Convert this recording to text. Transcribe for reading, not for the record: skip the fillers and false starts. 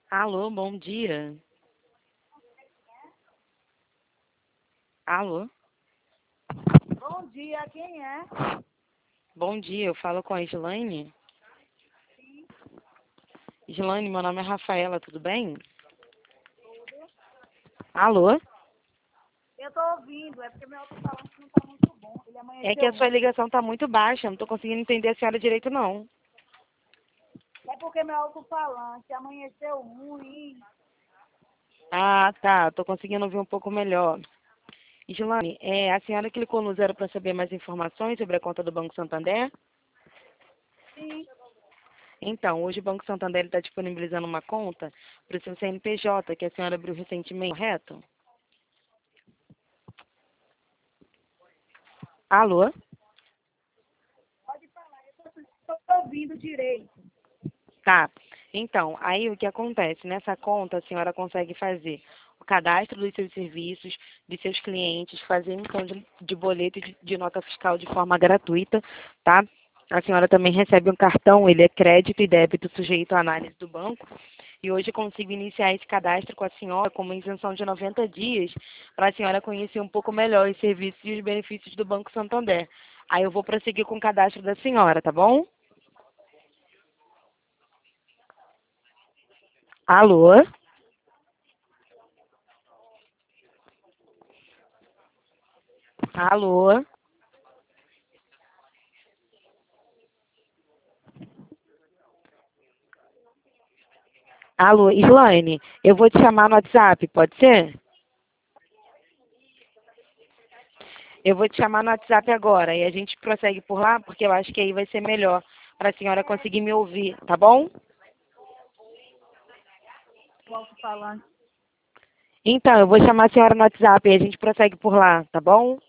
Alô, bom dia. Alô, Bom dia, quem é? bom dia. Eu falo com a Islaine. Islaine, meu nome é Rafaela, tudo bem? Alô? Eu tô ouvindo, é porque meu alto-falante não tá muito bom. Ele É que amanheceu a sua ruim. ligação tá muito baixa, eu não tô conseguindo entender a senhora direito, não. É porque meu alto-falante amanheceu ruim. Ah, tá. Tô conseguindo ouvir um pouco melhor. Islaine, a senhora clicou no zero para saber mais informações sobre a conta do Banco Santander? Sim. Então, hoje o Banco Santander está disponibilizando uma conta para o seu CNPJ, que a senhora abriu recentemente, correto? Alô? Pode falar, eu tô ouvindo direito. Tá. Então, aí o que acontece? Nessa conta, a senhora consegue fazer o cadastro dos seus serviços, de seus clientes, fazer emissão de boleto de nota fiscal de forma gratuita, tá? A senhora também recebe um cartão, ele é crédito e débito sujeito à análise do banco. E hoje eu consigo iniciar esse cadastro com a senhora com uma isenção de 90 dias, para a senhora conhecer um pouco melhor os serviços e os benefícios do Banco Santander. Aí eu vou prosseguir com o cadastro da senhora, tá bom? Alô? Alô? Alô, Islaine, eu vou te chamar no WhatsApp, pode ser? Eu vou te chamar no WhatsApp agora e a gente prossegue por lá, porque eu acho que aí vai ser melhor para a senhora conseguir me ouvir, tá bom? O alto-falante. Então, eu vou chamar a senhora no WhatsApp e a gente prossegue por lá, tá bom?